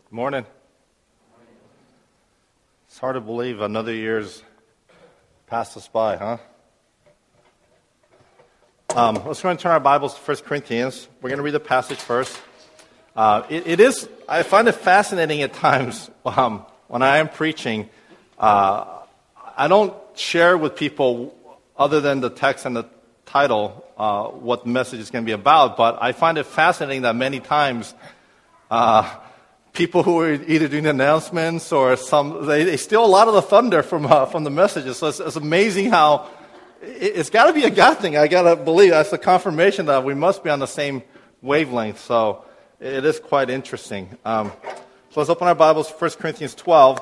Morning. It's hard to believe another year's passed us by, huh? Let's go and turn our Bibles to 1 Corinthians. We're going to read the passage first. I find it fascinating at times when I am preaching. I don't share with people, other than the text and the title, what the message is going to be about, but I find it fascinating that many times people who are either doing announcements or they steal a lot of the thunder from the messages. So it's amazing how it's got to be a God thing. I got to believe that's a confirmation that we must be on the same wavelength. So it is quite interesting. So let's open our Bibles to 1 Corinthians 12.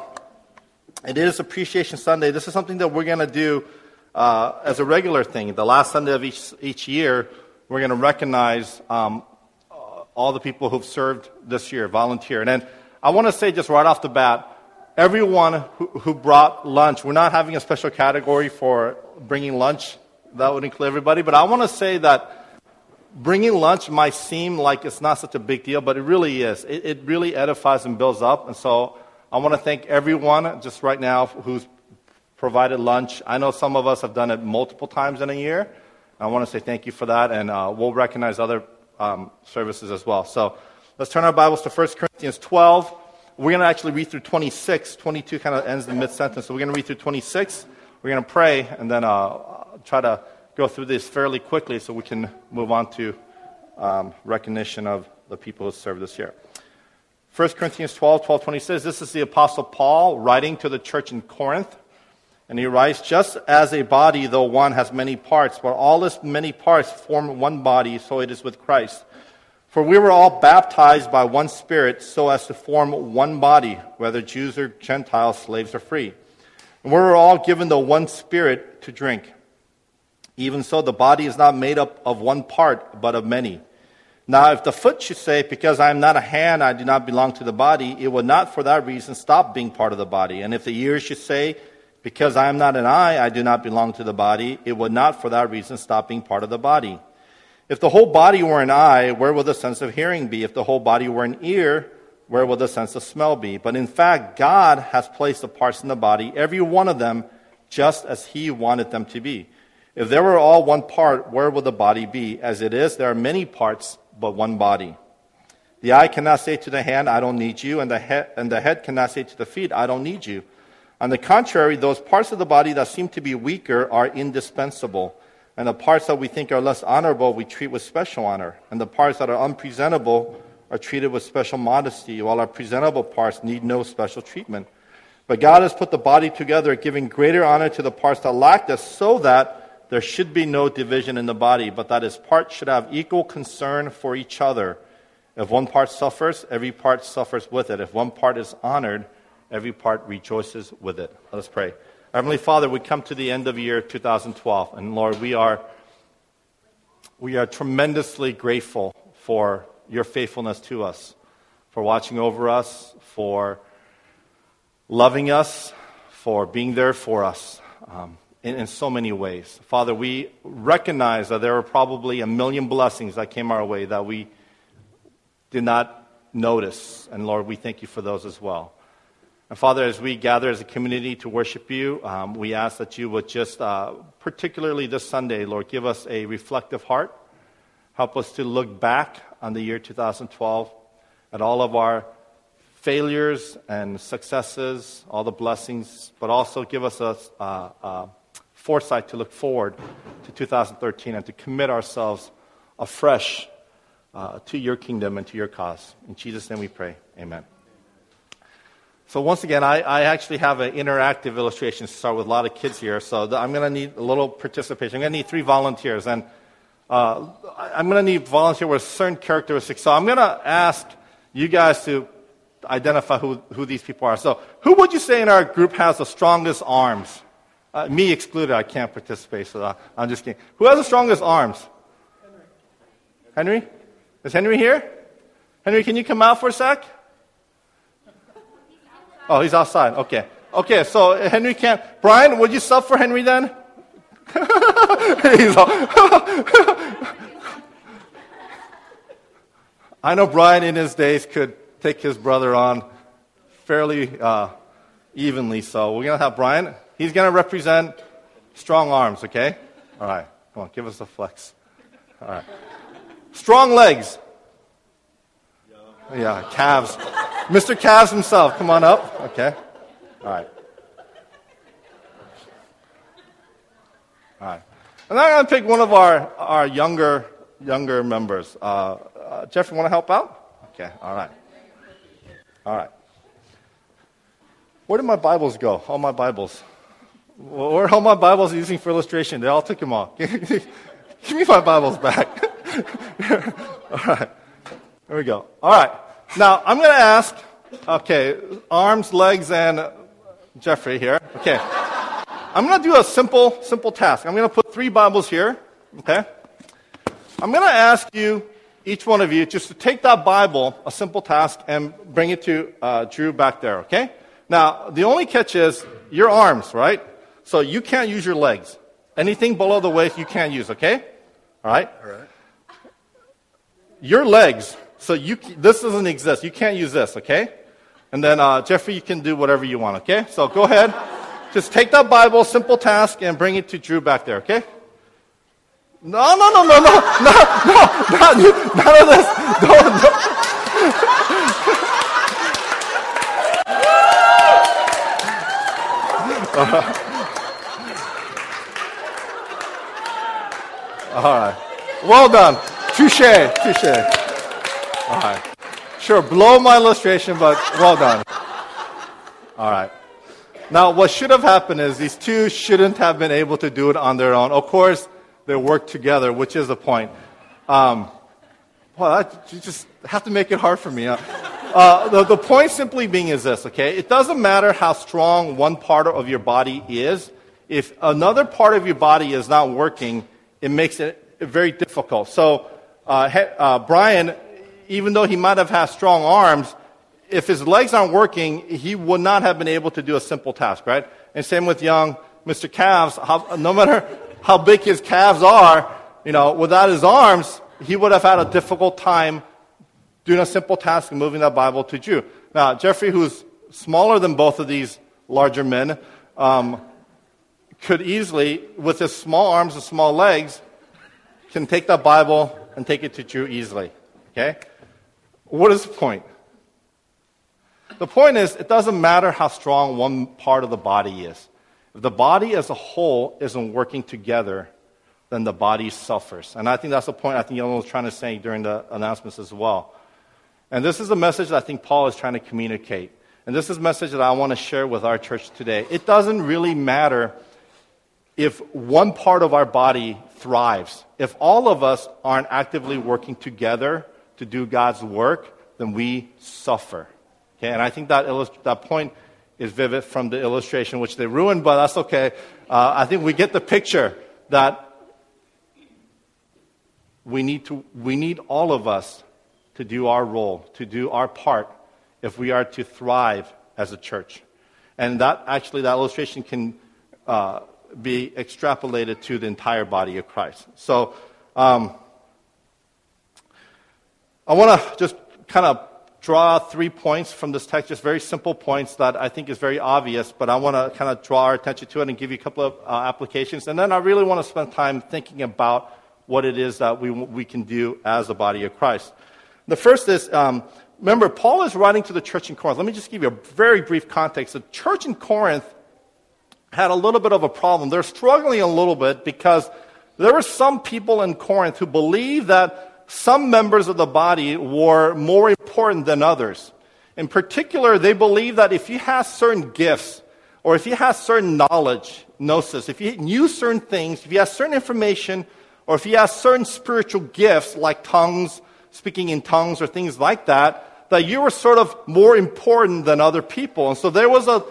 It is Appreciation Sunday. This is something that we're going to do as a regular thing. The last Sunday of each year, we're going to recognize all the people who've served this year, volunteered. And I want to say just right off the bat, everyone who brought lunch, we're not having a special category for bringing lunch. That would include everybody. But I want to say that bringing lunch might seem like it's not such a big deal, but it really is. It really edifies and builds up. And so I want to thank everyone just right now who's provided lunch. I know some of us have done it multiple times in a year. I want to say thank you for that, and we'll recognize other services as well. So let's turn our Bibles to 1 Corinthians 12. We're going to actually read through 26. 22 kind of ends the mid-sentence, so we're going to read through 26. We're going to pray, and then try to go through this fairly quickly so we can move on to recognition of the people who served this year. 1 Corinthians 12:20 says, this is the Apostle Paul writing to the church in Corinth. And he writes, just as a body, though one has many parts, but all its many parts form one body, so it is with Christ. For we were all baptized by one Spirit, so as to form one body, whether Jews or Gentiles, slaves or free. And we were all given the one Spirit to drink. Even so, the body is not made up of one part, but of many. Now, if the foot should say, because I am not a hand, I do not belong to the body, it would not for that reason stop being part of the body. And if the ear should say, because I am not an eye, I do not belong to the body, it would not for that reason stop being part of the body. If the whole body were an eye, where would the sense of hearing be? If the whole body were an ear, where would the sense of smell be? But in fact, God has placed the parts in the body, every one of them, just as He wanted them to be. If there were all one part, where would the body be? As it is, there are many parts, but one body. The eye cannot say to the hand, I don't need you, and the head cannot say to the feet, I don't need you. On the contrary, those parts of the body that seem to be weaker are indispensable. And the parts that we think are less honorable, we treat with special honor. And the parts that are unpresentable are treated with special modesty, while our presentable parts need no special treatment. But God has put the body together, giving greater honor to the parts that lack this, so that there should be no division in the body, but that its parts should have equal concern for each other. If one part suffers, every part suffers with it. If one part is honored, every part rejoices with it. Let us pray. Heavenly Father, we come to the end of year 2012, and Lord, we are tremendously grateful for your faithfulness to us, for watching over us, for loving us, for being there for us in so many ways. Father, we recognize that there are probably a million blessings that came our way that we did not notice, and Lord, we thank you for those as well. And Father, as we gather as a community to worship you, we ask that you would just, particularly this Sunday, Lord, give us a reflective heart. Help us to look back on the year 2012 at all of our failures and successes, all the blessings, but also give us a foresight to look forward to 2013 and to commit ourselves afresh to your kingdom and to your cause. In Jesus' name we pray. Amen. So once again, I actually have an interactive illustration to start with a lot of kids here. So I'm going to need a little participation. I'm going to need 3 volunteers. And I'm going to need volunteers with certain characteristics. So I'm going to ask you guys to identify who these people are. So who would you say in our group has the strongest arms? Me excluded, I can't participate, so I'm just kidding. Who has the strongest arms? Henry? Is Henry here? Henry, can you come out for a sec? Oh, he's outside. Okay. Okay, so Henry can't. Brian, would you sub for Henry then? I know Brian in his days could take his brother on fairly evenly. So we're going to have Brian. He's going to represent strong arms, okay? All right. Come on, give us a flex. All right. Strong legs. Yeah, calves. Mr. Calves himself, come on up. Okay. All right. All right. And I'm going to pick one of our younger members. Jeffrey, want to help out? Okay. All right. All right. Where did my Bibles go? All my Bibles. Where are all my Bibles using for illustration? They all took them all. Give me my Bibles back. All right. There we go. All right. Now, I'm going to ask, okay, arms, legs, and Jeffrey here. Okay. I'm going to do a simple task. I'm going to put 3 Bibles here, okay? I'm going to ask you, each one of you, just to take that Bible, a simple task, and bring it to Drew back there, okay? Now, the only catch is your arms, right? So you can't use your legs. Anything below the waist, you can't use, okay? All right? All right. Your legs, so this doesn't exist. You can't use this, okay? And then, Jeffrey, you can do whatever you want, okay? So go ahead. Just take that Bible, simple task, and bring it to Drew back there, okay? No, not you, none of this. No. All right. Well done. Touche. All right. Sure, blow my illustration, but well done. All right. Now, what should have happened is these two shouldn't have been able to do it on their own. Of course, they work together, which is the point. You just have to make it hard for me. The point simply being is this, okay? It doesn't matter how strong one part of your body is. If another part of your body is not working, it makes it very difficult. So, Brian, even though he might have had strong arms, if his legs aren't working, he would not have been able to do a simple task, right? And same with young Mr. Calves. No matter how big his calves are, without his arms, he would have had a difficult time doing a simple task and moving that Bible to Drew. Now, Jeffrey, who's smaller than both of these larger men, could easily, with his small arms and small legs, can take that Bible and take it to Drew easily. Okay? What is the point? The point is, it doesn't matter how strong one part of the body is. If the body as a whole isn't working together, then the body suffers. And I think that's the point I think Yelena was trying to say during the announcements as well. And this is a message that I think Paul is trying to communicate. And this is a message that I want to share with our church today. It doesn't really matter if one part of our body thrives. If all of us aren't actively working together to do God's work, then we suffer. Okay, and I think that point is vivid from the illustration, which they ruined, but that's okay. I think we get the picture that we need all of us to do our role, to do our part, if we are to thrive as a church. And that illustration can be extrapolated to the entire body of Christ. So, I want to just kind of draw 3 points from this text, just very simple points that I think is very obvious, but I want to kind of draw our attention to it and give you a couple of applications. And then I really want to spend time thinking about what it is that we can do as a body of Christ. The first is, remember, Paul is writing to the church in Corinth. Let me just give you a very brief context. The church in Corinth had a little bit of a problem. They're struggling a little bit because there were some people in Corinth who believed that some members of the body were more important than others. In particular, they believed that if you have certain gifts, or if you have certain knowledge, gnosis, if you knew certain things, if you have certain information, or if you have certain spiritual gifts like tongues, speaking in tongues or things like that, that you were sort of more important than other people. And so there was a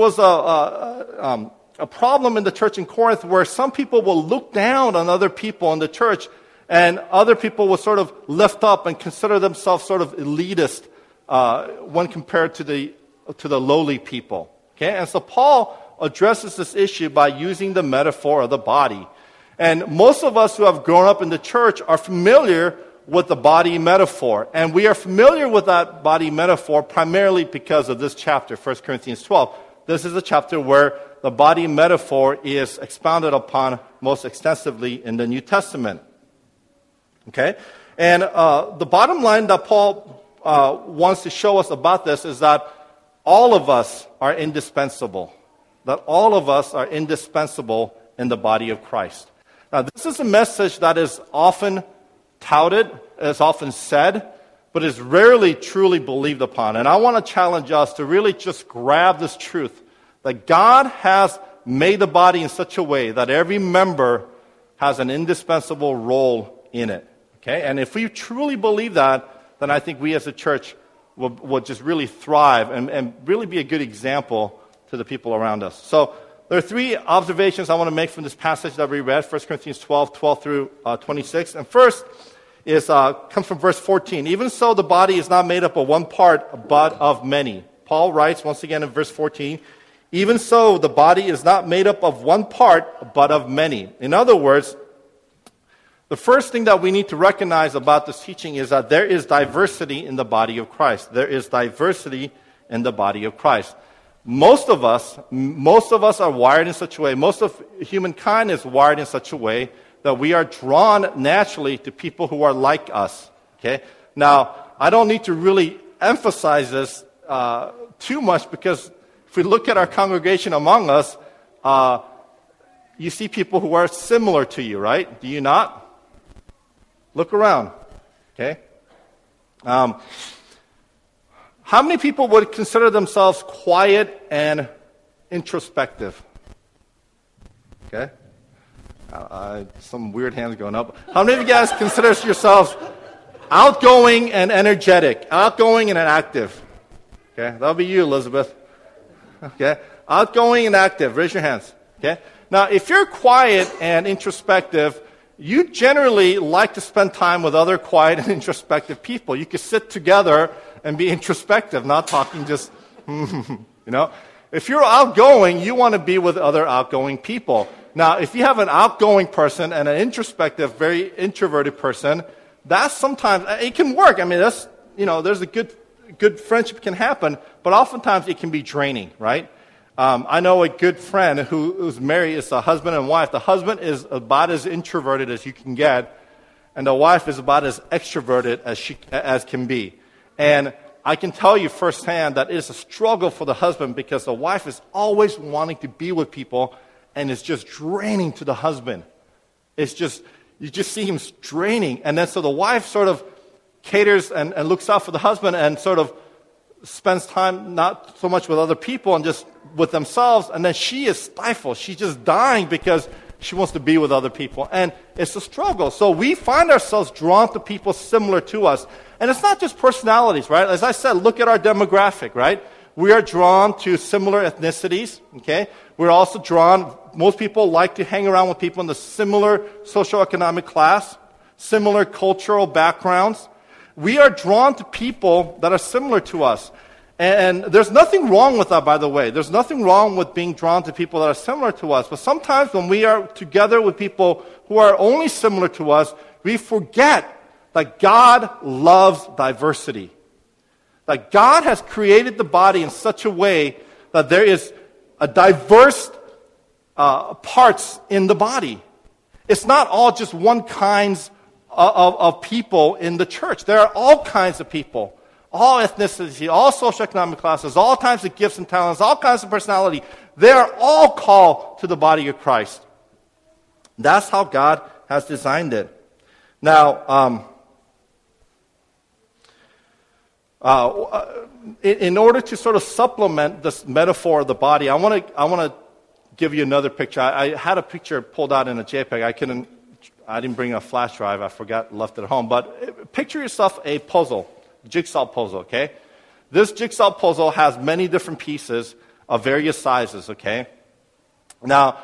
problem in the church in Corinth where some people will look down on other people in the church, and other people will sort of lift up and consider themselves sort of elitist when compared to the lowly people. Okay, and so Paul addresses this issue by using the metaphor of the body. And most of us who have grown up in the church are familiar with the body metaphor. And we are familiar with that body metaphor primarily because of this chapter, 1 Corinthians 12. This is a chapter where the body metaphor is expounded upon most extensively in the New Testament. Okay? And the bottom line that Paul wants to show us about this is that all of us are indispensable. That all of us are indispensable in the body of Christ. Now, this is a message that is often touted, is often said, but is rarely truly believed upon. And I want to challenge us to really just grab this truth that God has made the body in such a way that every member has an indispensable role in it. Okay? And if we truly believe that, then I think we as a church will just really thrive and really be a good example to the people around us. So there are three observations I want to make from this passage that we read, 1 Corinthians 12 through 26. And first is comes from verse 14. Even so, the body is not made up of one part, but of many. Paul writes once again in verse 14, even so, the body is not made up of one part, but of many. In other words, the first thing that we need to recognize about this teaching is that there is diversity in the body of Christ. There is diversity in the body of Christ. Most of us are wired in such a way, most of humankind is wired in such a way that we are drawn naturally to people who are like us. Okay? Now, I don't need to really emphasize this too much because if we look at our congregation among us, you see people who are similar to you, right? Do you not? Look around. Okay? How many people would consider themselves quiet and introspective? Okay? Some weird hands going up. How many of you guys consider yourselves outgoing and energetic? Outgoing and active. Okay? That'll be you, Elizabeth. Okay? Outgoing and active. Raise your hands. Okay? Now, if you're quiet and introspective, you generally like to spend time with other quiet and introspective people. You can sit together and be introspective, not talking just, If you're outgoing, you want to be with other outgoing people. Now, if you have an outgoing person and an introspective, very introverted person, that's sometimes, it can work. I mean, that's, there's a good friendship can happen, but oftentimes it can be draining, right? I know a good friend who's married, is a husband and wife. The husband is about as introverted as you can get, and the wife is about as extroverted as can be. And I can tell you firsthand that it is a struggle for the husband because the wife is always wanting to be with people, and it's just draining to the husband. It's just, you just see him draining. And then so the wife sort of caters and looks out for the husband and sort of spends time not so much with other people and just with themselves. And then she is stifled. She's just dying because she wants to be with other people. And it's a struggle. So we find ourselves drawn to people similar to us. And it's not just personalities, right? As I said, look at our demographic, right? We are drawn to similar ethnicities, okay? We're also drawn, most people like to hang around with people in the similar socioeconomic class, similar cultural backgrounds. We are drawn to people that are similar to us. And there's nothing wrong with that, by the way. There's nothing wrong with being drawn to people that are similar to us. But sometimes when we are together with people who are only similar to us, we forget that God loves diversity. That God has created the body in such a way that there is a diverse parts in the body. It's not all just one kinds of people in the church. There are all kinds of people, all ethnicities, all socioeconomic classes, all types of gifts and talents, all kinds of personality. They are all called to the body of Christ. That's how God has designed it. Now, in order to sort of supplement this metaphor of the body, I want to give you another picture. I had a picture pulled out in a JPEG. I didn't bring a flash drive. I left it at home. But picture yourself a puzzle, jigsaw puzzle, okay? This jigsaw puzzle has many different pieces of various sizes, okay? Now,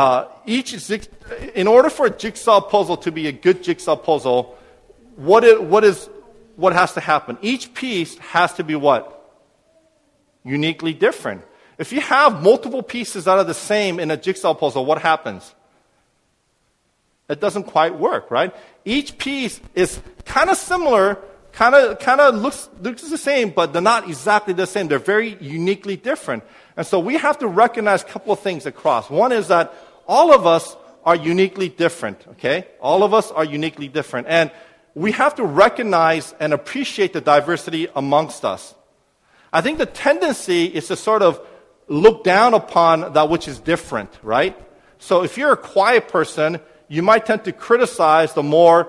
in order for a jigsaw puzzle to be a good jigsaw puzzle, what has to happen? Each piece has to be what? Uniquely different. If you have multiple pieces that are the same in a jigsaw puzzle, what happens? it doesn't quite work, right? Each piece is kind of similar, kind of looks the same, but they're not exactly the same. They're very uniquely different. And so we have to recognize a couple of things across. One is that all of us are uniquely different, okay? All of us are uniquely different. And we have to recognize and appreciate the diversity amongst us. I think the tendency is to sort of look down upon that which is different, right? So if you're a quiet person, you might tend to criticize the more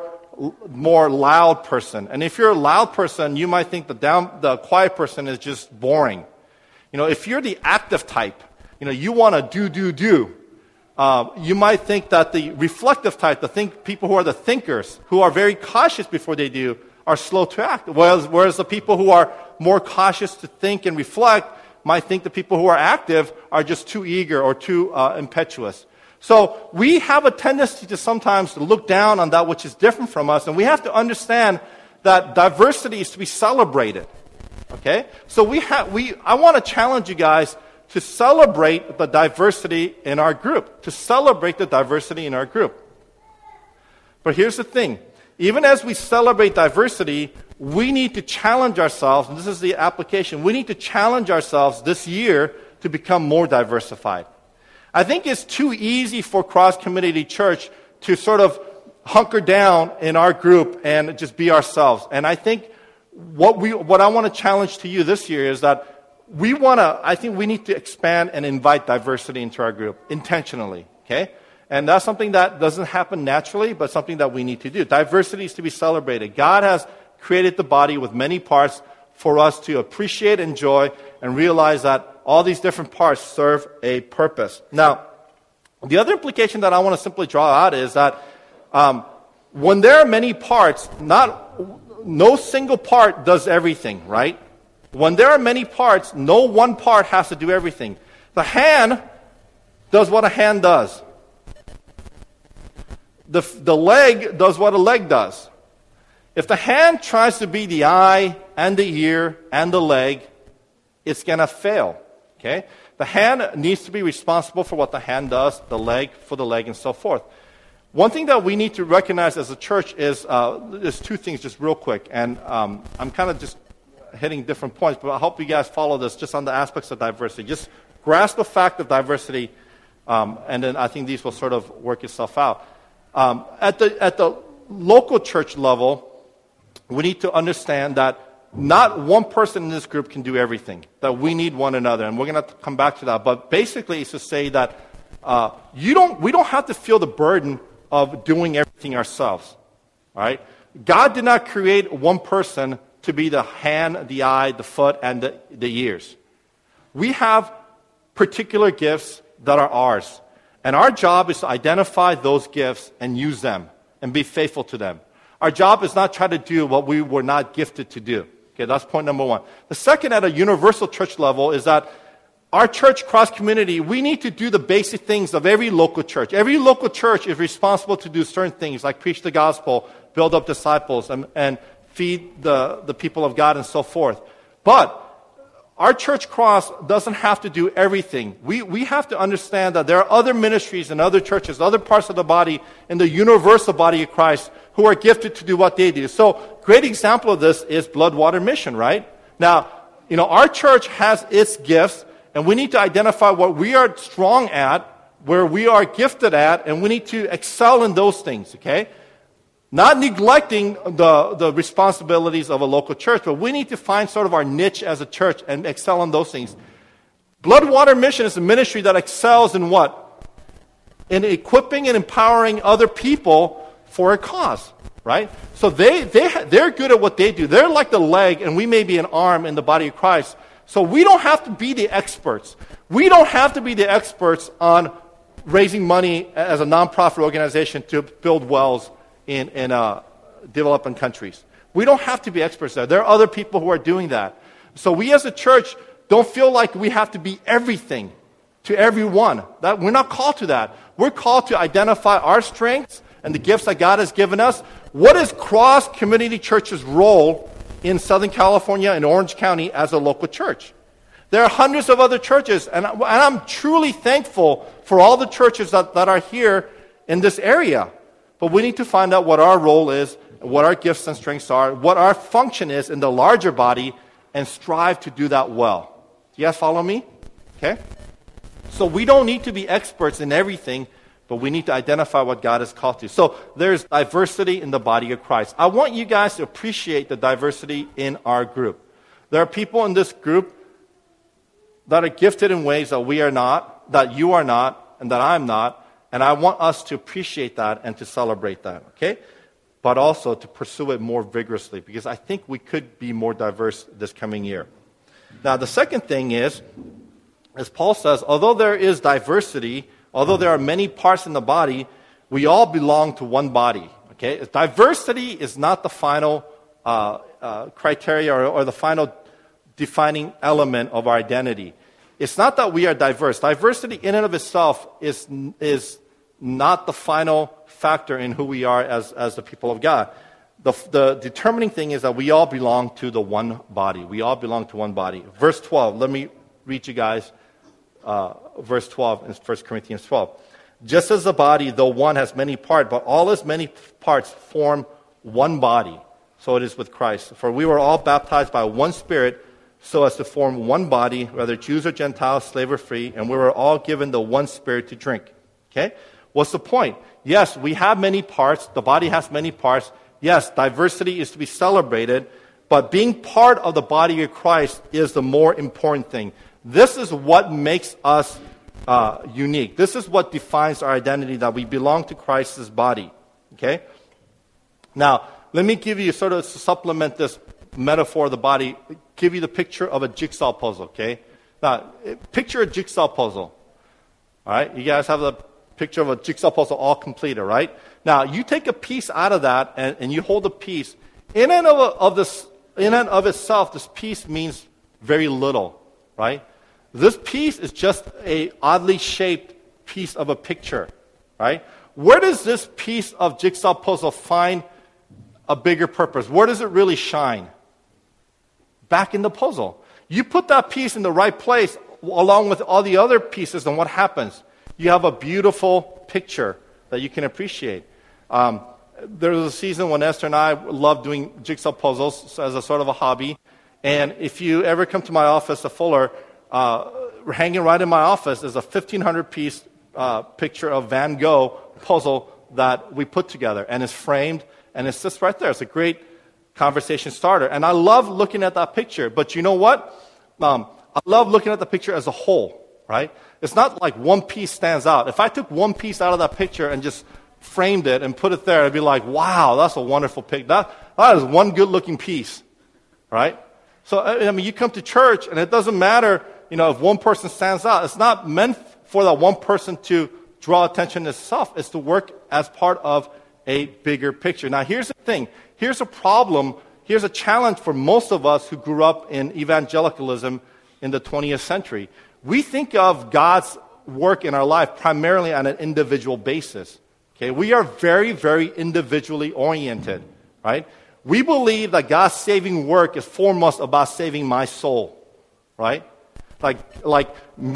loud person. And if you're a loud person, you might think the quiet person is just boring. If you're the active type, you want to do. You might think that the reflective type, people who are the thinkers, who are very cautious before they do, are slow to act. Whereas the people who are more cautious to think and reflect might think the people who are active are just too eager or too impetuous. So we have a tendency to sometimes look down on that which is different from us, and we have to understand that diversity is to be celebrated. Okay? So I want to challenge you guys to celebrate the diversity in our group. To celebrate the diversity in our group. But here's the thing. Even as we celebrate diversity, we need to challenge ourselves, and this is the application, we need to challenge ourselves this year to become more diversified. I think it's too easy for Cross Community Church to sort of hunker down in our group and just be ourselves. And I think what I want to challenge to you this year is that I think we need to expand and invite diversity into our group intentionally, okay? And that's something that doesn't happen naturally, but something that we need to do. Diversity is to be celebrated. God has created the body with many parts for us to appreciate, enjoy, and realize that all these different parts serve a purpose. Now, the other implication that I want to simply draw out is that when there are many parts, no single part does everything, right? When there are many parts, no one part has to do everything. The hand does what a hand does. The leg does what a leg does. If the hand tries to be the eye and the ear and the leg, it's going to fail. Okay? The hand needs to be responsible for what the hand does, the leg for the leg, and so forth. One thing that we need to recognize as a church is there's two things just real quick, and I'm kind of just hitting different points, but I hope you guys follow this just on the aspects of diversity. Just grasp the fact of diversity, and then I think these will sort of work itself out. At the local church level, we need to understand that not one person in this group can do everything, that we need one another, and we're going to come back to that. But basically, it's to say that we don't have to feel the burden of doing everything ourselves. All right? God did not create one person to be the hand, the eye, the foot, and the ears. We have particular gifts that are ours. And our job is to identify those gifts and use them and be faithful to them. Our job is not try to do what we were not gifted to do. Okay, that's point number one. The second, at a universal church level, is that our church, Cross Community, we need to do the basic things of every local church. Every local church is responsible to do certain things, like preach the gospel, build up disciples, and feed the people of God, and so forth. But our church Cross doesn't have to do everything. We have to understand that there are other ministries and other churches, other parts of the body in the universal body of Christ who are gifted to do what they do. So, great example of this is Bloodwater Mission, right? Now, our church has its gifts, and we need to identify what we are strong at, where we are gifted at, and we need to excel in those things, okay? Not neglecting the responsibilities of a local church, but we need to find sort of our niche as a church and excel in those things. Bloodwater Mission is a ministry that excels in what? In equipping and empowering other people for a cause, right? So they're good at what they do. They're like the leg, and we may be an arm in the body of Christ. So we don't have to be the experts. We don't have to be the experts on raising money as a nonprofit organization to build wells in developing countries. We don't have to be experts there. There are other people who are doing that. So we as a church don't feel like we have to be everything to everyone. We're not called to that. We're called to identify our strengths and the gifts that God has given us. What is Cross Community Church's role in Southern California and Orange County as a local church? There are hundreds of other churches, and I'm truly thankful for all the churches that are here in this area. But we need to find out what our role is, what our gifts and strengths are, what our function is in the larger body, and strive to do that well. Do you guys follow me? Okay? So we don't need to be experts in everything, but we need to identify what God has called to. So there's diversity in the body of Christ. I want you guys to appreciate the diversity in our group. There are people in this group that are gifted in ways that we are not, that you are not, and that I'm not. And I want us to appreciate that and to celebrate that, okay? But also to pursue it more vigorously, because I think we could be more diverse this coming year. Now, the second thing is, as Paul says, although there is diversity, although there are many parts in the body, we all belong to one body, okay? Diversity is not the final criteria or the final defining element of our identity. It's not that we are diverse. Diversity in and of itself is not the final factor in who we are as the people of God. The determining thing is that we all belong to the one body. We all belong to one body. Verse 12, let me read you guys verse 12 in 1 Corinthians 12. Just as the body, though one, has many parts, but all its many parts form one body, so it is with Christ. For we were all baptized by one Spirit, so as to form one body, whether Jews or Gentiles, slave or free, and we were all given the one Spirit to drink. Okay? What's the point? Yes, we have many parts. The body has many parts. Yes, diversity is to be celebrated, but being part of the body of Christ is the more important thing. This is what makes us unique. This is what defines our identity, that we belong to Christ's body. Okay? Now, let me give you, sort of supplement this metaphor of the body, give you the picture of a jigsaw puzzle, okay? Now, picture a jigsaw puzzle. All right? You guys have the picture of a jigsaw puzzle all completed, right? Now, you take a piece out of that and you hold a piece. In and of itself, this piece means very little, right? This piece is just a oddly shaped piece of a picture, right? Where does this piece of jigsaw puzzle find a bigger purpose? Where does it really shine? Back in the puzzle. You put that piece in the right place along with all the other pieces, and what happens? You have a beautiful picture that you can appreciate. There was a season when Esther and I loved doing jigsaw puzzles as a sort of a hobby. And if you ever come to my office at Fuller, hanging right in my office is a 1,500-piece picture of Van Gogh puzzle that we put together. And it's framed, and it's just right there. It's a great conversation starter. And I love looking at that picture. But you know what? I love looking at the picture as a whole, right? It's not like one piece stands out. If I took one piece out of that picture and just framed it and put it there, I'd be like, wow, that's a wonderful picture. That is one good-looking piece, right? So, I mean, you come to church, and it doesn't matter, if one person stands out. It's not meant for that one person to draw attention to itself. It's to work as part of a bigger picture. Now, here's the thing. Here's a problem. Here's a challenge for most of us who grew up in evangelicalism in the 20th century. We think of God's work in our life primarily on an individual basis. Okay, we are very, very individually oriented, right? We believe that God's saving work is foremost about saving my soul, right? Like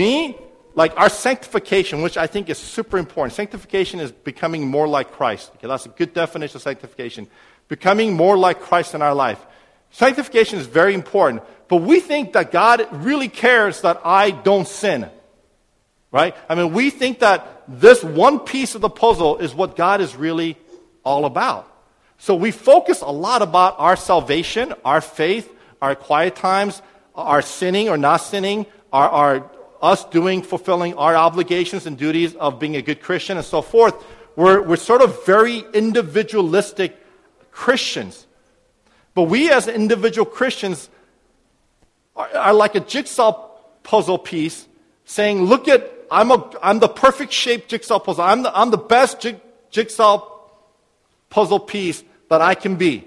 our sanctification, which I think is super important. Sanctification is becoming more like Christ. Okay, that's a good definition of sanctification. Becoming more like Christ in our life. Sanctification is very important, but we think that God really cares that I don't sin, right? I mean, we think that this one piece of the puzzle is what God is really all about. So we focus a lot about our salvation, our faith, our quiet times, our sinning or not sinning, our us fulfilling our obligations and duties of being a good Christian and so forth. We're sort of very individualistic Christians. But we as individual Christians are like a jigsaw puzzle piece saying, look at, I'm the perfect shaped jigsaw puzzle. I'm the best jigsaw puzzle piece that I can be.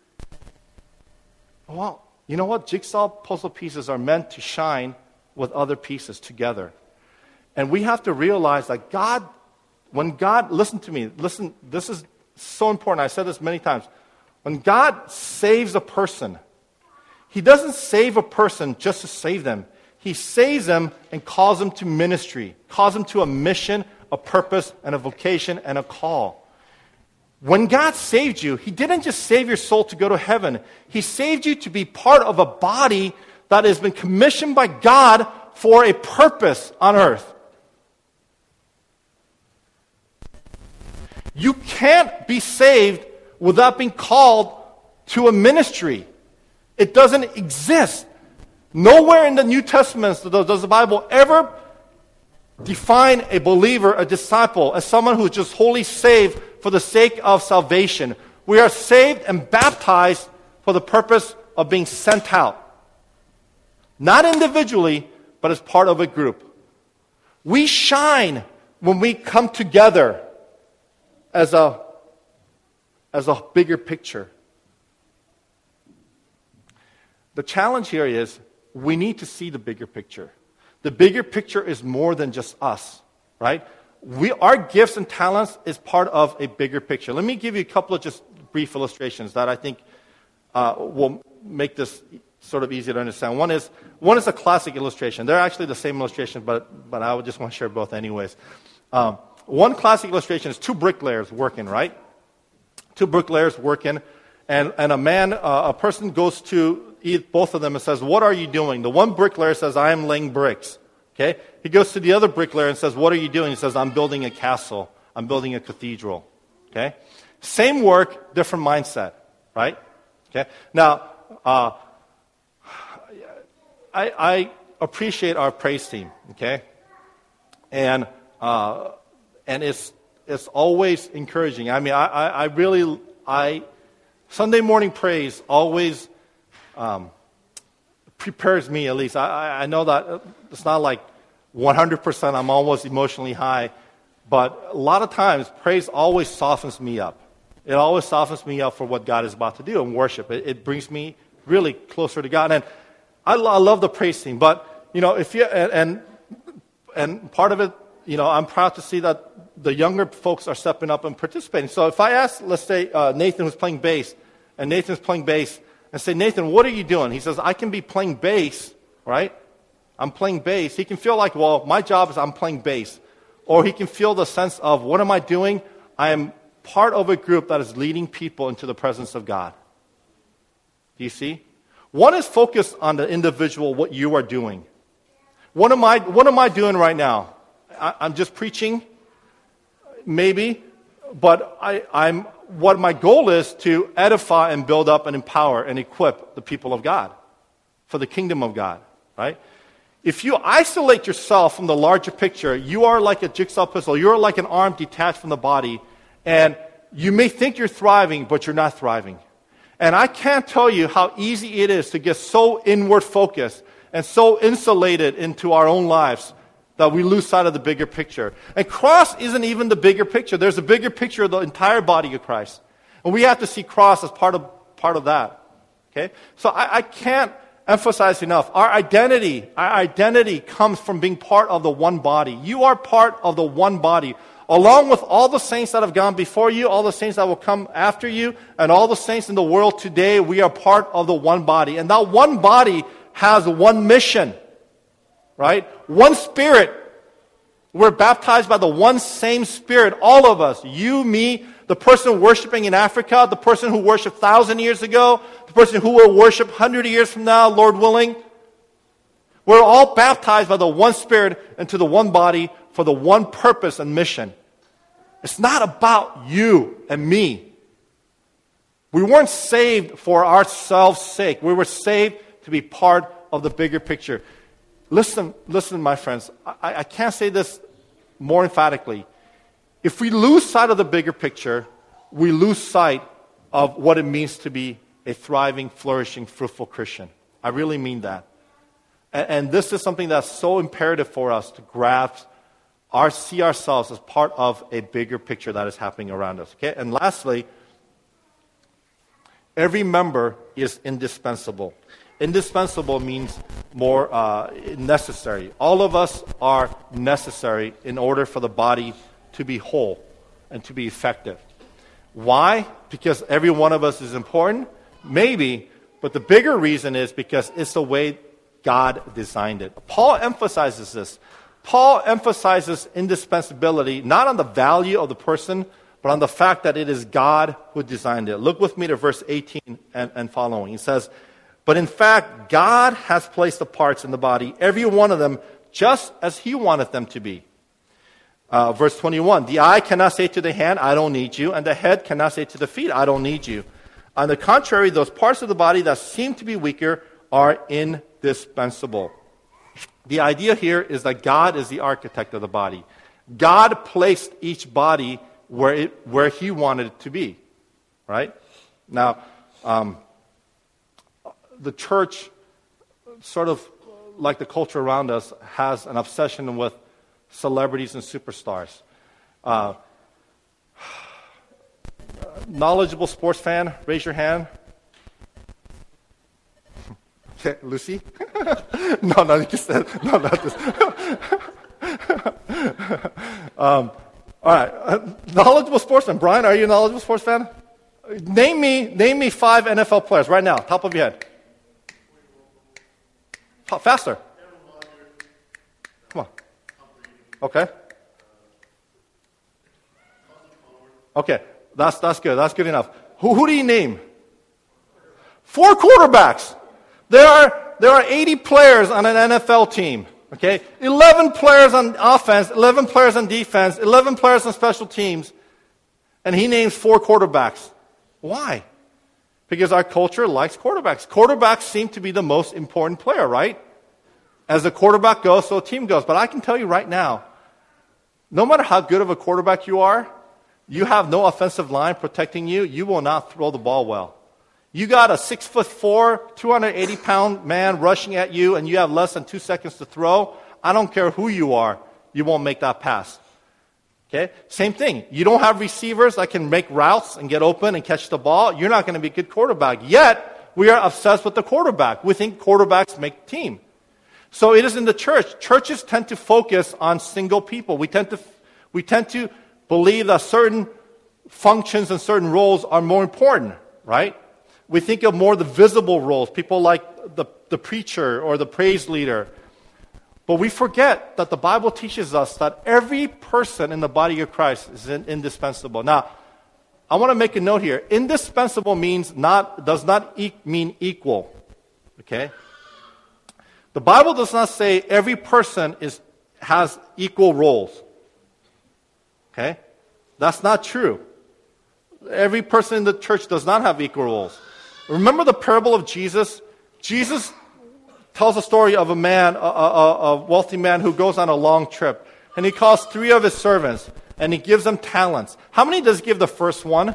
Well, you know what? Jigsaw puzzle pieces are meant to shine with other pieces together. And we have to realize that listen to me, this is so important. I said this many times. When God saves a person, He doesn't save a person just to save them. He saves them and calls them to ministry, calls them to a mission, a purpose, and a vocation, and a call. When God saved you, He didn't just save your soul to go to heaven. He saved you to be part of a body that has been commissioned by God for a purpose on earth. You can't be saved without being called to a ministry. It doesn't exist. Nowhere in the New Testament does the Bible ever define a believer, a disciple, as someone who's just wholly saved for the sake of salvation. We are saved and baptized for the purpose of being sent out. Not individually, but as part of a group. We shine when we come together as a bigger picture. The challenge here is we need to see the bigger picture. The bigger picture is more than just us, right? Our gifts and talents is part of a bigger picture. Let me give you a couple of just brief illustrations that I think will make this sort of easy to understand. One is a classic illustration. They're actually the same illustration, but I would just want to share both anyways. One classic illustration is two bricklayers working, right? Two bricklayers working, and a person goes to both of them and says, "What are you doing?" The one bricklayer says, "I am laying bricks." Okay? He goes to the other bricklayer and says, "What are you doing?" He says, "I'm building a castle. I'm building a cathedral." Okay? Same work, different mindset, right? Okay? Now, I appreciate our praise team, okay? And it's always encouraging. I mean, I really Sunday morning praise always prepares me, at least. I know that it's not like 100% I'm always emotionally high, but a lot of times praise always softens me up. It always softens me up for what God is about to do in worship. It brings me really closer to God. And I love the praise team, but if you and part of it, I'm proud to see that the younger folks are stepping up and participating. So if I ask, let's say Nathan who's playing bass, and Nathan's playing bass, and say, "Nathan, what are you doing?" He says, "I can be playing bass, right? I'm playing bass." He can feel like, well, my job is I'm playing bass. Or he can feel the sense of, what am I doing? I am part of a group that is leading people into the presence of God. Do you see? One is focused on the individual, what you are doing. What am I doing right now? I'm just preaching, maybe, but what my goal is to edify and build up and empower and equip the people of God for the kingdom of God, right? If you isolate yourself from the larger picture, you are like a jigsaw puzzle. You're like an arm detached from the body, and you may think you're thriving, but you're not thriving. And I can't tell you how easy it is to get so inward focused and so insulated into our own lives that we lose sight of the bigger picture. And cross isn't even the bigger picture. There's a bigger picture of the entire body of Christ. And we have to see cross as part of that. Okay? So I can't emphasize enough. Our identity comes from being part of the one body. You are part of the one body. Along with all the saints that have gone before you, all the saints that will come after you, and all the saints in the world today, we are part of the one body. And that one body has one mission. Right? One Spirit. We're baptized by the one same Spirit, all of us. You, me, the person worshiping in Africa, the person who worshiped 1,000 years ago, the person who will worship 100 years from now, Lord willing. We're all baptized by the one Spirit into the one body for the one purpose and mission. It's not about you and me. We weren't saved for ourselves' sake. We were saved to be part of the bigger picture. Listen, my friends. I can't say this more emphatically. If we lose sight of the bigger picture, we lose sight of what it means to be a thriving, flourishing, fruitful Christian. I really mean that. And this is something that's so imperative for us to grasp, see ourselves as part of a bigger picture that is happening around us. Okay? And lastly, every member is indispensable. Indispensable means more necessary. All of us are necessary in order for the body to be whole and to be effective. Why? Because every one of us is important? Maybe, but the bigger reason is because it's the way God designed it. Paul emphasizes this. Paul emphasizes indispensability not on the value of the person, but on the fact that it is God who designed it. Look with me to verse 18 and following. It says, but in fact, God has placed the parts in the body, every one of them, just as He wanted them to be. Verse 21, the eye cannot say to the hand, I don't need you, and the head cannot say to the feet, I don't need you. On the contrary, those parts of the body that seem to be weaker are indispensable. The idea here is that God is the architect of the body. God placed each body where He wanted it to be, right? Now, the church, sort of like the culture around us, has an obsession with celebrities and superstars. Knowledgeable sports fan, raise your hand. Okay, Lucy? No, you just said, no, not this. All right, knowledgeable sports fan. Brian, are you a knowledgeable sports fan? Name me 5 NFL players right now, top of your head. Faster. Come on. Okay. Okay, that's good. That's good enough. Who do you name? 4 quarterbacks. There are 80 players on an NFL team. Okay, 11 players on offense, 11 players on defense, 11 players on special teams, and he names 4 quarterbacks. Why? Because our culture likes quarterbacks. Quarterbacks seem to be the most important player, right? As the quarterback goes, so a team goes. But I can tell you right now, no matter how good of a quarterback you are, you have no offensive line protecting you, you will not throw the ball well. You got a 6'4", 280-pound man rushing at you, and you have less than 2 seconds to throw. I don't care who you are, you won't make that pass. Okay? Same thing. You don't have receivers that can make routes and get open and catch the ball. You're not going to be a good quarterback. Yet, we are obsessed with the quarterback. We think quarterbacks make the team. So it is in the church. Churches tend to focus on single people. We tend to believe that certain functions and certain roles are more important, right? We think of more the visible roles, people like the preacher or the praise leader. But we forget that the Bible teaches us that every person in the body of Christ is indispensable. Now, I want to make a note here. Indispensable does not mean equal. Okay? The Bible does not say every person has equal roles. Okay? That's not true. Every person in the church does not have equal roles. Remember the parable of Jesus? Jesus tells a story of a man, a wealthy man who goes on a long trip. And he calls 3 of his servants, and he gives them talents. How many does he give the first one?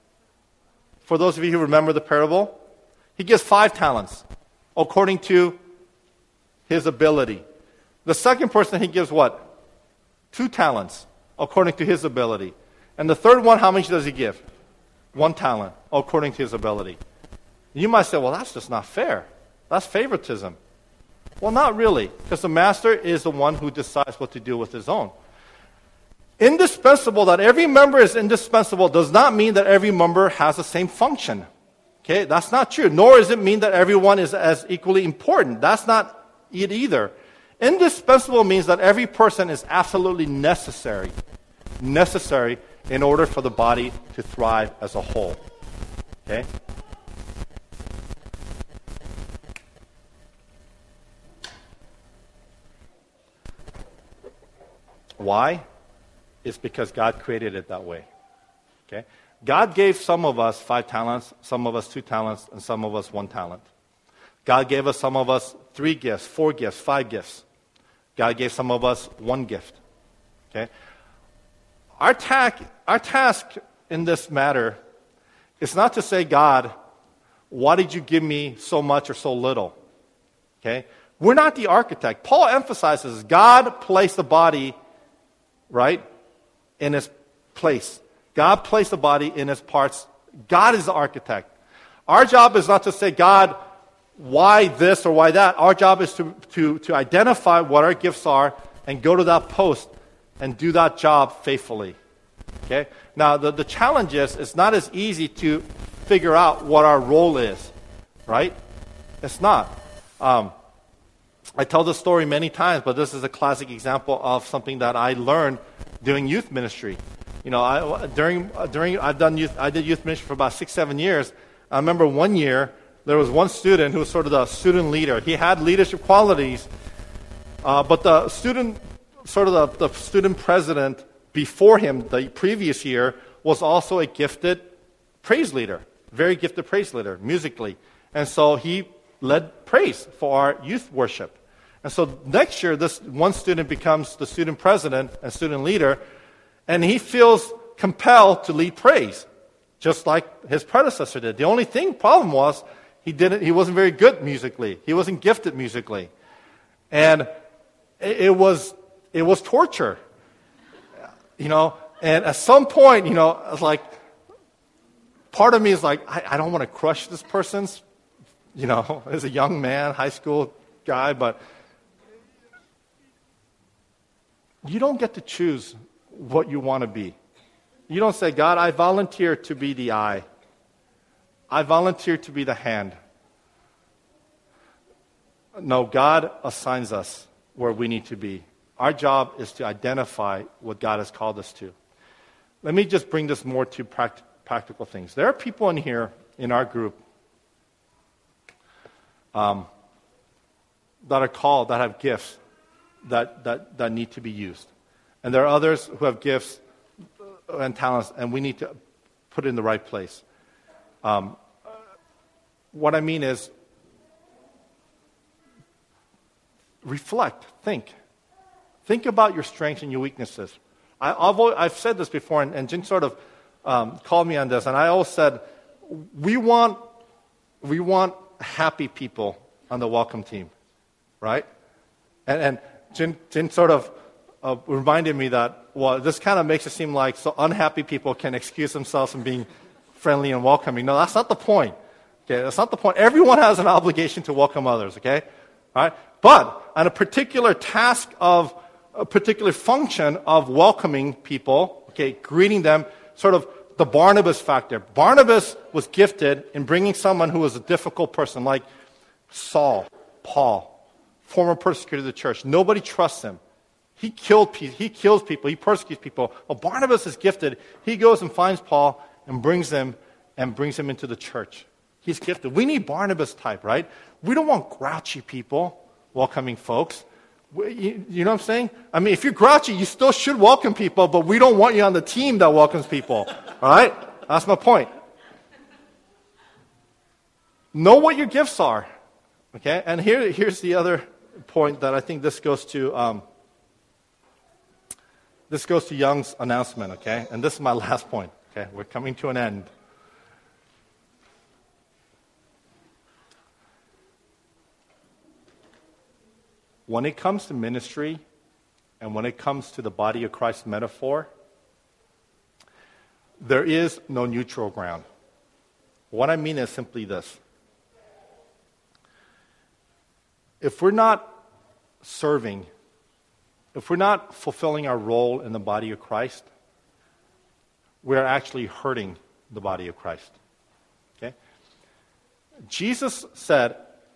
For those of you who remember the parable, he gives 5 talents, according to his ability. The second person, he gives what? 2 talents, according to his ability. And the third one, how much does he give? 1 talent, according to his ability. You might say, well, that's just not fair. That's favoritism. Well, not really, because the master is the one who decides what to do with his own. Indispensable, that every member is indispensable, does not mean that every member has the same function. Okay, that's not true. Nor does it mean that everyone is as equally important. That's not it either. Indispensable means that every person is absolutely necessary in order for the body to thrive as a whole. Okay? Why? It's because God created it that way. Okay? God gave some of us 5 talents, some of us 2 talents, and some of us 1 talent. God gave some of us 3 gifts, 4 gifts, 5 gifts. God gave some of us 1 gift. Okay? Our task in this matter is not to say, God, why did you give me so much or so little? Okay? We're not the architect. Paul emphasizes God placed the body, right, in its place. God placed the body in its parts. God is the architect. Our job is not to say, God, why this or why that? Our job is to identify what our gifts are and go to that post and do that job faithfully. Okay? Now, the challenge is, it's not as easy to figure out what our role is, right? It's not. I tell this story many times, but this is a classic example of something that I learned doing youth ministry. You know, I did youth ministry for about 6-7 years. I remember one year there was one student who was sort of the student leader. He had leadership qualities, but the student, sort of the student president before him, the previous year, was also a gifted praise leader, very gifted praise leader musically, and so he led praise for our youth worship. And so next year, this one student becomes the student president and student leader, and he feels compelled to lead praise, just like his predecessor did. The only problem was he wasn't very good musically. He wasn't gifted musically. And it was torture. You know, and at some point, you know, it's like, part of me is like, I don't want to crush this person's, you know, as a young man, high school guy, but you don't get to choose what you want to be. You don't say, God, I volunteer to be the eye. I volunteer to be the hand. No, God assigns us where we need to be. Our job is to identify what God has called us to. Let me just bring this more to practical things. There are people in here, in our group, that are called, that have gifts that need to be used. And there are others who have gifts and talents, and we need to put it in the right place. What I mean is, reflect, think. Think about your strengths and your weaknesses. I've said this before, and Jin sort of called me on this, and I always said, we want happy people on the welcome team, right? And Jin sort of reminded me that, well, this kind of makes it seem like so unhappy people can excuse themselves from being friendly and welcoming. No, that's not the point. Okay, that's not the point. Everyone has an obligation to welcome others, okay? All right? But on a particular task of a particular function of welcoming people, okay, greeting them, sort of the Barnabas factor. Barnabas was gifted in bringing someone who was a difficult person, like Saul, Paul, former persecutor of the church. Nobody trusts him. He kills people. He persecutes people. Well, Barnabas is gifted. He goes and finds Paul and brings him into the church. He's gifted. We need Barnabas type, right? We don't want grouchy people welcoming folks. You know what I'm saying? I mean, if you're grouchy, you still should welcome people, but we don't want you on the team that welcomes people. All right? That's my point. Know what your gifts are. Okay? And here's the other point that I think this goes to Young's announcement, okay? And this is my last point, okay? We're coming to an end. When it comes to ministry and when it comes to the body of Christ metaphor, there is no neutral ground. What I mean is simply this. If we're not serving, if we're not fulfilling our role in the body of Christ, we're actually hurting the body of Christ. Okay? Jesus said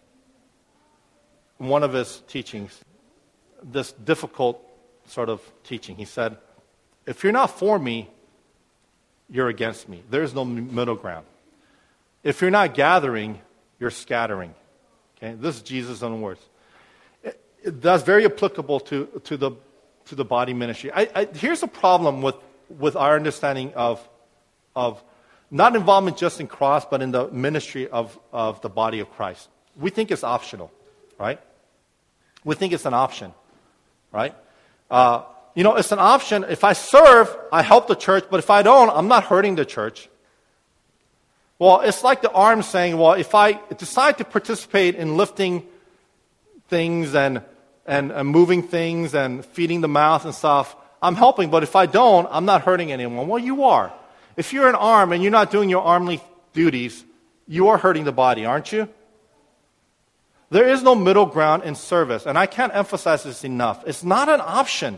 in one of his teachings, this difficult sort of teaching, he said, if you're not for me, you're against me. There's no middle ground. If you're not gathering, you're scattering. Okay? This is Jesus' own words. That's very applicable to the body ministry. Here's the problem with our understanding of not involvement just in cross, but in the ministry of the body of Christ. We think it's optional, right? We think it's an option, right? It's an option. If I serve, I help the church, but if I don't, I'm not hurting the church. Well, it's like the arm saying, well, if I decide to participate in lifting things and moving things and feeding the mouth and stuff, I'm helping, but if I don't, I'm not hurting anyone. Well, you are. If you're an arm and you're not doing your armly duties, you are hurting the body, aren't you? There is no middle ground in service, and I can't emphasize this enough. It's not an option.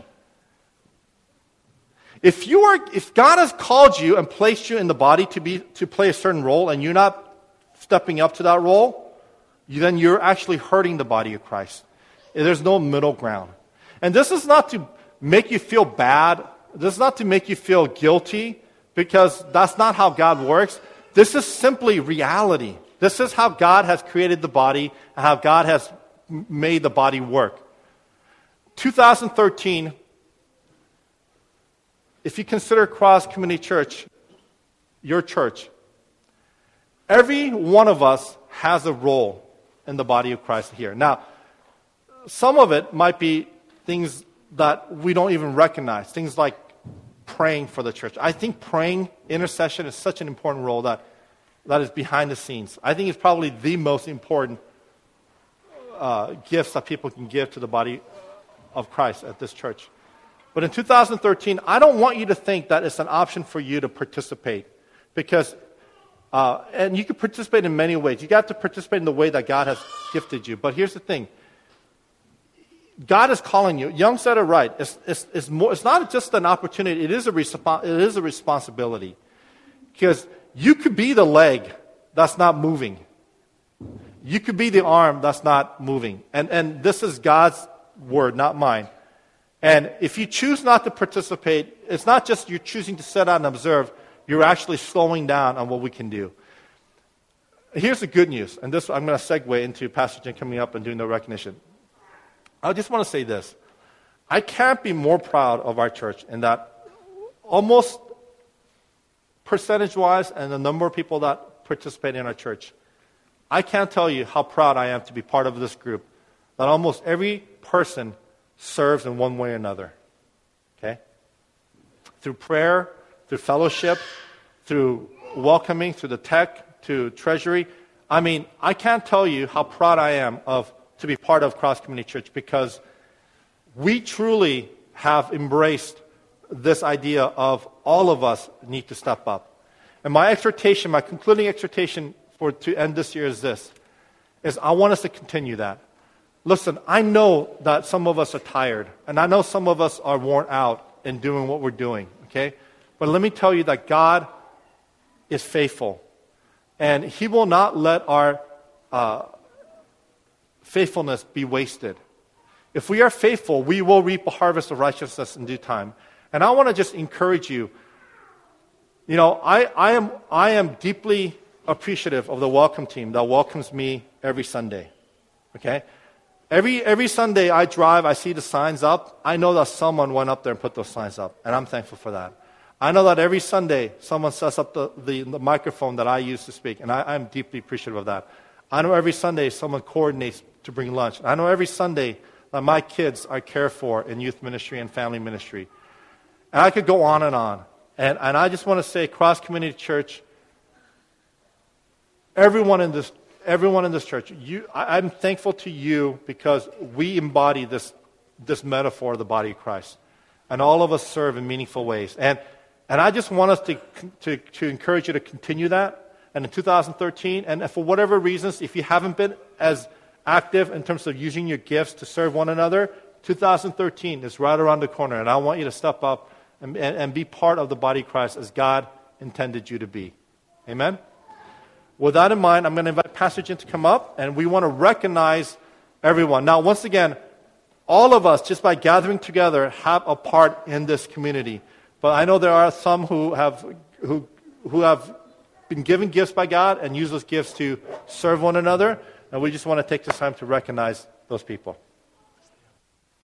If God has called you and placed you in the body to play a certain role, and you're not stepping up to that role, then you're actually hurting the body of Christ. There's no middle ground. And this is not to make you feel bad This is not to make you feel guilty, because that's not how God works. This is simply reality. This is how God has created the body and how God has made the body work. 2013, if you consider Cross Community Church your church, every one of us has a role in the body of Christ here. Now, some of it might be things that we don't even recognize, things like praying for the church. I think praying, intercession is such an important role that is behind the scenes. I think it's probably the most important gifts that people can give to the body of Christ at this church. But in 2013, I don't want you to think that it's an option for you to participate, because and you can participate in many ways. You got to participate in the way that God has gifted you. But here's the thing. God is calling you. Young said it right. It's not just an opportunity. It is a responsibility. Because you could be the leg that's not moving. You could be the arm that's not moving. And this is God's word, not mine. And if you choose not to participate, it's not just you're choosing to sit out and observe. You're actually slowing down on what we can do. Here's the good news. And this, I'm going to segue into Pastor Jim coming up and doing the recognition. I just want to say this. I can't be more proud of our church in that almost percentage-wise and the number of people that participate in our church, I can't tell you how proud I am to be part of this group, that almost every person serves in one way or another. Okay? Through prayer, through fellowship, through welcoming, through the tech, to treasury. I mean, I can't tell you how proud I am to be part of Cross Community Church, because we truly have embraced this idea of all of us need to step up. And my exhortation, my concluding exhortation to end this year is this, is I want us to continue that. Listen, I know that some of us are tired, and I know some of us are worn out in doing what we're doing, okay? But let me tell you that God is faithful, and He will not let our faithfulness be wasted. If we are faithful, we will reap a harvest of righteousness in due time. And I want to just encourage you. You know, I am deeply appreciative of the welcome team that welcomes me every Sunday. Okay? Every Sunday I drive, I see the signs up. I know that someone went up there and put those signs up, and I'm thankful for that. I know that every Sunday someone sets up the microphone that I use to speak, and I'm deeply appreciative of that. I know every Sunday someone coordinates to bring lunch. I know every Sunday that my kids are cared for in youth ministry and family ministry. And I could go on and on. And I just want to say, Cross Community Church, everyone in this church, I'm thankful to you, because we embody this metaphor of the body of Christ. And all of us serve in meaningful ways. And I just want us to encourage you to continue that. And in 2013, and for whatever reasons, if you haven't been as active in terms of using your gifts to serve one another, 2013 is right around the corner. And I want you to step up and be part of the body of Christ as God intended you to be. Amen? With that in mind, I'm going to invite Pastor Jim to come up, and we want to recognize everyone. Now, once again, all of us, just by gathering together, have a part in this community. But I know there are some who have been given gifts by God and use those gifts to serve one another, and we just want to take this time to recognize those people.